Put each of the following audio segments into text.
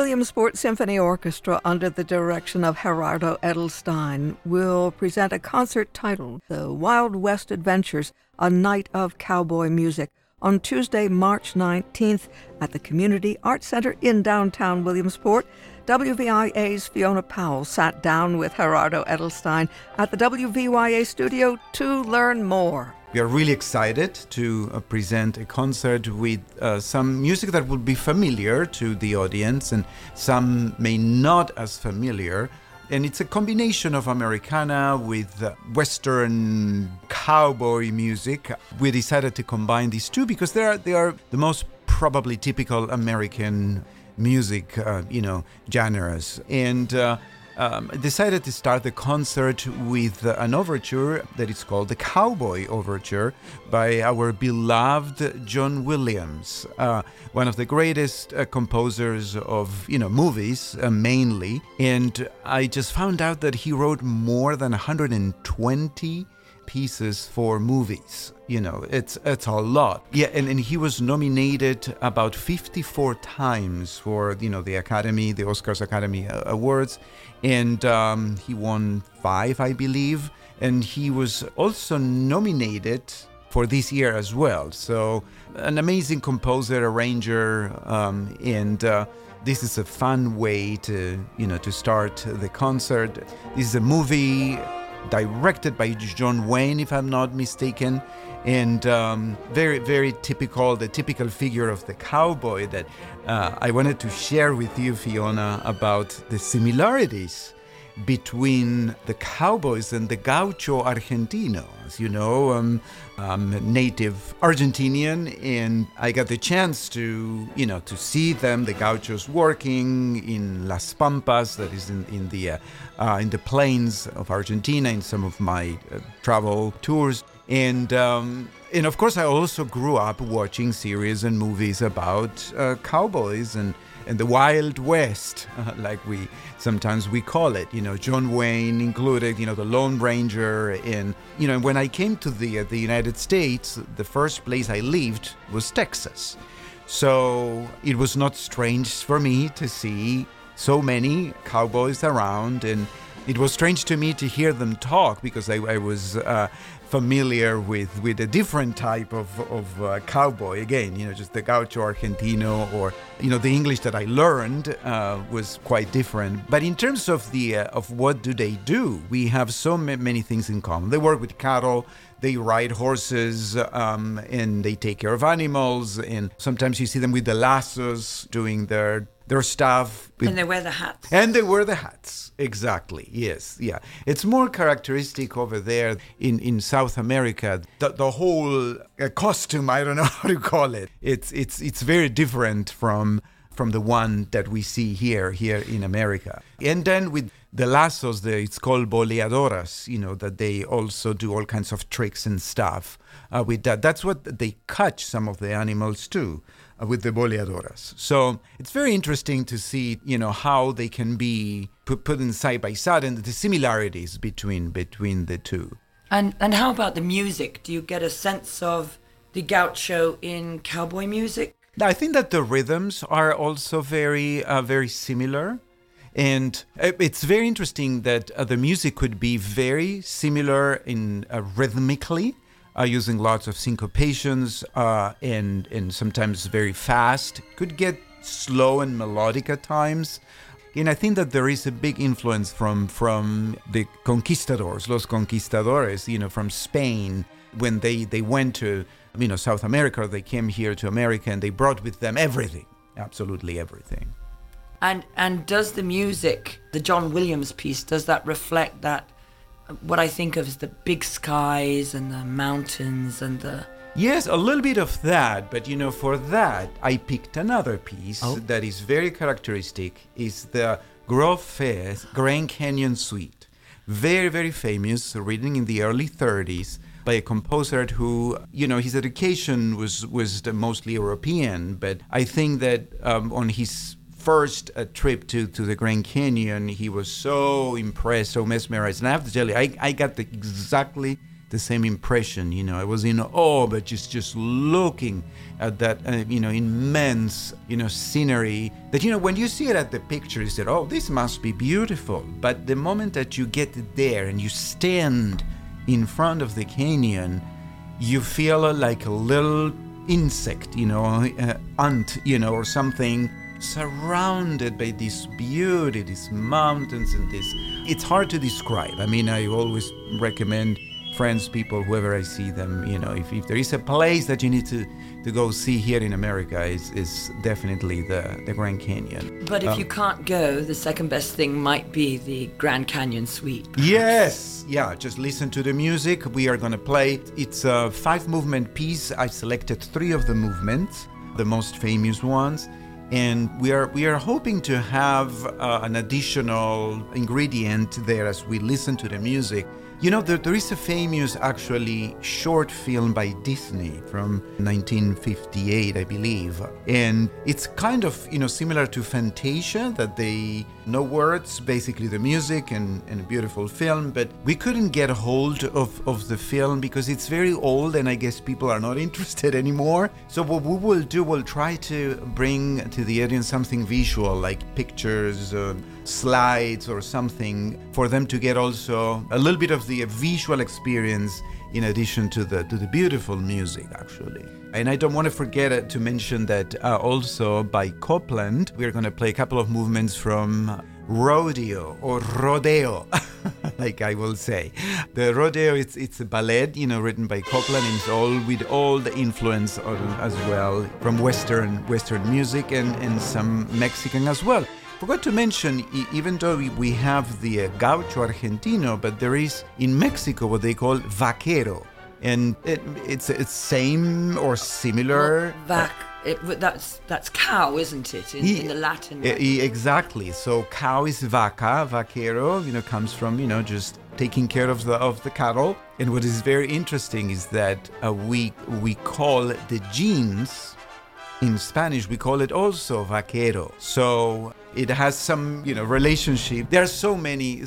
Williamsport Symphony Orchestra, under the direction of Gerardo Edelstein, will present a concert titled The Wild West Adventures, A Night of Cowboy Music, on Tuesday, March 19th at the Community Arts Center in downtown Williamsport. WVIA's Fiona Powell sat down with Gerardo Edelstein at the WVYA studio to learn more. We are really excited to present a concert with some music that will be familiar to the audience and some may not as familiar. And it's a combination of Americana with Western cowboy music. We decided to combine these two because they are the most probably typical American music, genres. And decided to start the concert with an overture that is called the Cowboy Overture by our beloved John Williams, one of the greatest composers of movies mainly. And I just found out that he wrote more than 120 pieces for movies. It's a lot. Yeah, and he was nominated about 54 times for the Oscars Academy Awards, and he won 5, I believe, and he was also nominated for this year as well. So an amazing composer, arranger, and this is a fun way to start the concert. This is a movie directed by John Wayne, if I'm not mistaken, and very, very typical, the typical figure of the cowboy that I wanted to share with you, Fiona, about the similarities between the cowboys and the gaucho argentino. As you know, I'm native Argentinian, and I got the chance to see them, the gauchos, working in Las Pampas, that is in the plains of Argentina, in some of my travel tours. And of course, I also grew up watching series and movies about cowboys and the Wild West, like we sometimes call it. John Wayne included, the Lone Ranger. And when I came to the United States, the first place I lived was Texas. So it was not strange for me to see so many cowboys around, and it was strange to me to hear them talk because I was familiar with a different type of cowboy. Again, just the gaucho argentino, or the English that I learned was quite different. But in terms of of what do they do, we have so many things in common. They work with cattle, they ride horses, and they take care of animals. And sometimes you see them with the lassos doing their stuff. And they wear the hats. And they wear the hats. Exactly. Yes. Yeah. It's more characteristic over there in South America. The whole costume, I don't know how to call it. It's very different from the one that we see here in America. And then with the lassos, it's called boleadoras, that they also do all kinds of tricks and stuff with that. That's what they catch some of the animals too, with the boleadoras. So it's very interesting to see, how they can be put in side by side and the similarities between the two. And how about the music? Do you get a sense of the gaucho in cowboy music? I think that the rhythms are also very, very similar. And it's very interesting that the music could be very similar in rhythmically, using lots of syncopations and sometimes very fast. Could get slow and melodic at times. And I think that there is a big influence from the conquistadors, los conquistadores, from Spain, when they went to South America. They came here to America and they brought with them everything, absolutely everything. And does the music, the John Williams piece, does that reflect that, what I think of as the big skies and the mountains and the... Yes, a little bit of that, but for that I picked another piece that is very characteristic, is the Grosse Fesse Grand Canyon Suite. Very, very famous, written in the early 30s by a composer who, his education was mostly European, but I think that on his first trip to the Grand Canyon, he was so impressed, so mesmerized. And I have to tell you, I got exactly the same impression. I was in awe, but just looking at that, immense, scenery that, when you see it at the picture, you said, oh, this must be beautiful. But the moment that you get there and you stand in front of the canyon, you feel like a little insect, ant, or something, surrounded by this beauty, these mountains and this. It's hard to describe. I always recommend friends, people, whoever I see them, if there is a place that you need to go see here in America, is definitely the Grand Canyon. But if you can't go, the second best thing might be the Grand Canyon Suite. Perhaps. Yes, yeah, just listen to the music. We are going to play. It's a 5-movement piece. I selected 3 of the movements, the most famous ones. And we are hoping to have an additional ingredient there as we listen to the music. There is a famous, actually, short film by Disney from 1958, I believe. And it's kind of, similar to Fantasia, that no words, basically the music and a beautiful film. But we couldn't get a hold of the film because it's very old and I guess people are not interested anymore. So what we will do, we'll try to bring to the audience something visual, like pictures, slides or something, for them to get also a little bit of the visual experience in addition to the beautiful music, actually. And I don't want to forget to mention that also by Copland, we're going to play a couple of movements from rodeo or rodeo, like I will say. The rodeo, it's a ballet, written by Copland, and it's all with all the influence as well from Western music and some Mexican as well. Forgot to mention, even though we have the gaucho argentino, but there is in Mexico what they call vaquero, and it's same or similar. Well, that's cow, isn't it? In the Latin. Exactly. So cow is vaca, vaquero. Comes from just taking care of the cattle. And what is very interesting is that we call the jeans. In Spanish, we call it also vaquero. So it has some, relationship. There are so many,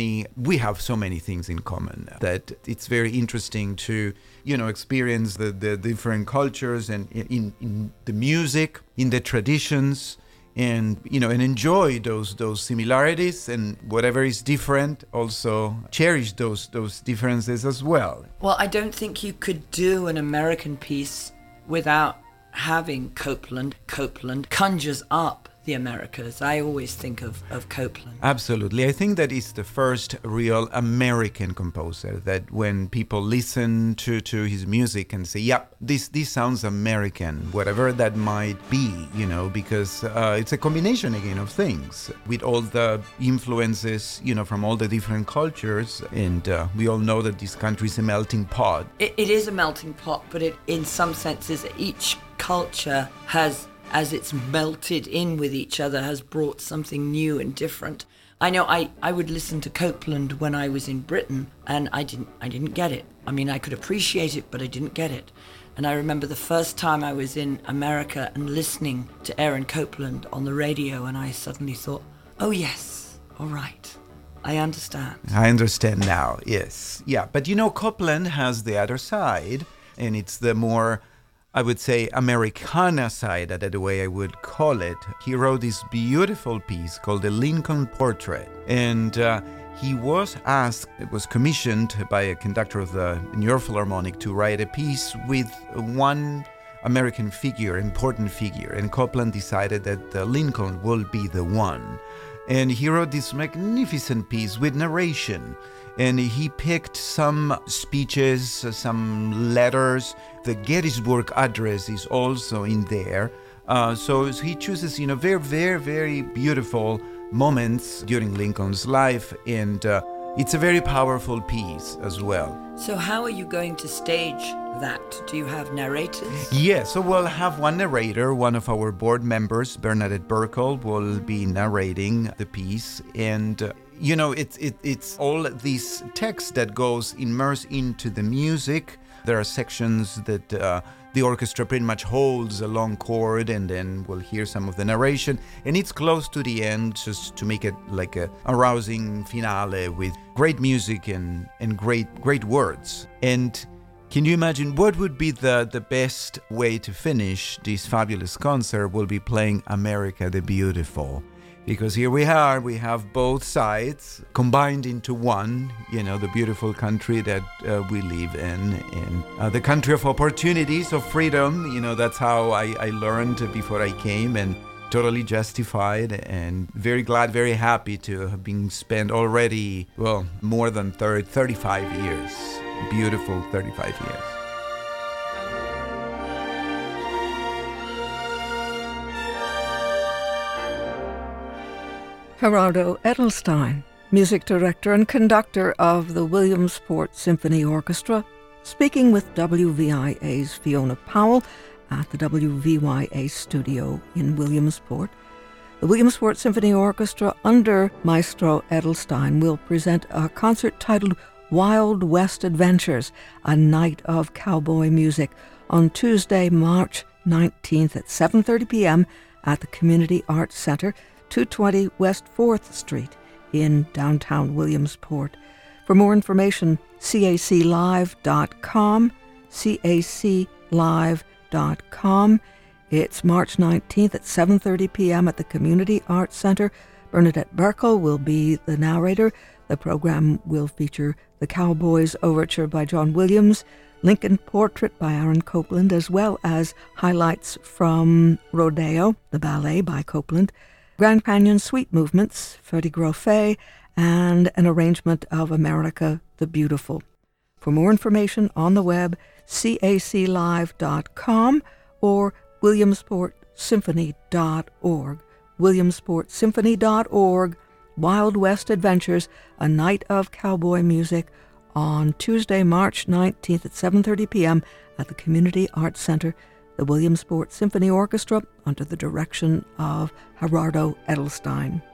we have so many things in common that it's very interesting to, experience the different cultures and in the music, in the traditions, and, and enjoy those similarities, and whatever is different, also cherish those differences as well. Well, I don't think you could do an American piece without having Copland. Copland conjures up the Americas. I always think of Copland. Absolutely. I think that is the first real American composer that when people listen to his music and say, yep, this sounds American, whatever that might be, because it's a combination again of things with all the influences, from all the different cultures. And we all know that this country is a melting pot. It is a melting pot, but in some senses, each culture has, as it's melted in with each other, has brought something new and different. I know I would listen to Copland when I was in Britain, and I didn't get it. I could appreciate it, but I didn't get it. And I remember the first time I was in America and listening to Aaron Copland on the radio, and I suddenly thought, oh yes, all right, I understand. I understand now, yes. Yeah, but Copland has the other side, and it's the more, I would say, Americana side, that the way I would call it. He wrote this beautiful piece called The Lincoln Portrait. And he was asked, it was commissioned by a conductor of the New York Philharmonic to write a piece with one American figure, important figure. And Copland decided that Lincoln will be the one. And he wrote this magnificent piece with narration. And he picked some speeches, some letters. The Gettysburg Address is also in there. So he chooses, very, very, very beautiful moments during Lincoln's life. And it's a very powerful piece as well. So how are you going to stage that? Do you have narrators? Yeah, so we'll have one narrator. One of our board members, Bernadette Burkle, will be narrating the piece. And it's all this text that goes immersed into the music. There are sections that the orchestra pretty much holds a long chord, and then we'll hear some of the narration, and it's close to the end, just to make it like a arousing finale with great music and great words. And can you imagine what would be the best way to finish this fabulous concert? We'll be playing America the Beautiful. Because here we have both sides combined into one, the beautiful country that we live in the country of opportunities, of freedom. That's how I learned before I came, and totally justified, and very glad, very happy to have been spent already, more than 35 years. Beautiful 35 years. Gerardo Edelstein, music director and conductor of the Williamsport Symphony Orchestra, speaking with WVIA's Fiona Powell at the WVYA studio in Williamsport. The Williamsport Symphony Orchestra, under Maestro Edelstein, will present a concert titled Wild West Adventures, a Night of Cowboy Music, on Tuesday, March 19th at 7:30 p.m. at the Community Arts Center, 220 West 4th Street in downtown Williamsport. For more information, caclive.com, caclive.com. It's March 19th at 7:30 p.m. at the Community Arts Center. Bernadette Burkle will be the narrator. The program will feature The Cowboys Overture by John Williams, Lincoln Portrait by Aaron Copland, as well as highlights from Rodeo, the ballet by Copland, Grand Canyon Suite Movements, Freddie Groffet, and an arrangement of America the Beautiful. For more information on the web, caclive.com or williamsportsymphony.org. williamsportsymphony.org, Wild West Adventures, a Night of Cowboy Music, on Tuesday, March 19th at 7:30 p.m. at the Community Arts Center. The Williamsport Symphony Orchestra, under the direction of Gerardo Edelstein.